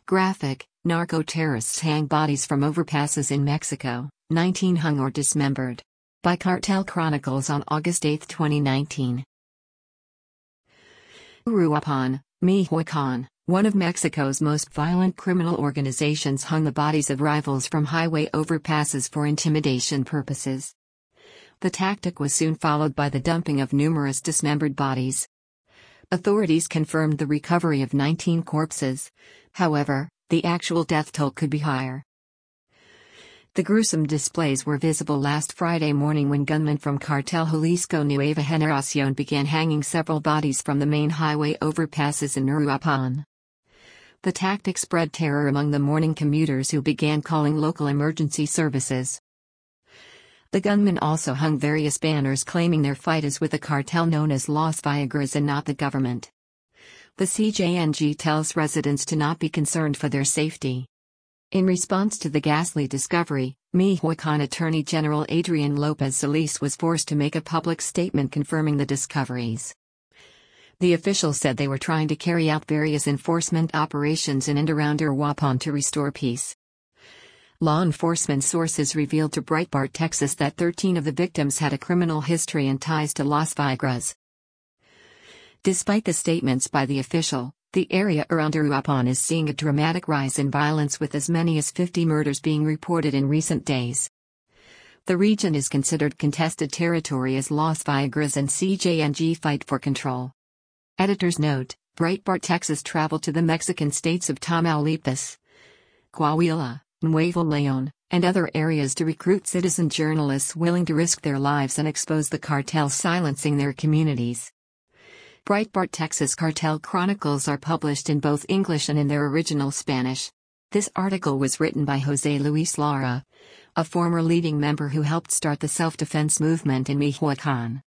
Graphic: narco-terrorists hang bodies from overpasses in Mexico, 19 hung or dismembered. By Cartel Chronicles on August 8, 2019. Uruapan, Michoacán, one of Mexico's most violent criminal organizations, hung the bodies of rivals from highway overpasses for intimidation purposes. The tactic was soon followed by the dumping of numerous dismembered bodies. Authorities confirmed the recovery of 19 corpses. However, the actual death toll could be higher. The gruesome displays were visible last Friday morning when gunmen from Cartel Jalisco Nueva Generación began hanging several bodies from the main highway overpasses in Uruapan. The tactic spread terror among the morning commuters, who began calling local emergency services. The gunmen also hung various banners claiming their fight is with a cartel known as Los Viagras and not the government. The CJNG tells residents to not be concerned for their safety. In response to the ghastly discovery, Michoacán Attorney General Adrian Lopez Solis was forced to make a public statement confirming the discoveries. The official said they were trying to carry out various enforcement operations in and around Uruapan to restore peace. Law enforcement sources revealed to Breitbart Texas that 13 of the victims had a criminal history and ties to Los Viagras. Despite the statements by the official, the area around Uruapan is seeing a dramatic rise in violence, with as many as 50 murders being reported in recent days. The region is considered contested territory as Los Viagras and CJNG fight for control. Editor's note: Breitbart Texas traveled to the Mexican states of Tamaulipas, Coahuila, Nuevo León, and other areas to recruit citizen journalists willing to risk their lives and expose the cartels silencing their communities. Breitbart Texas Cartel Chronicles are published in both English and in their original Spanish. This article was written by José Luis Lara, a former leading member who helped start the self-defense movement in Michoacán.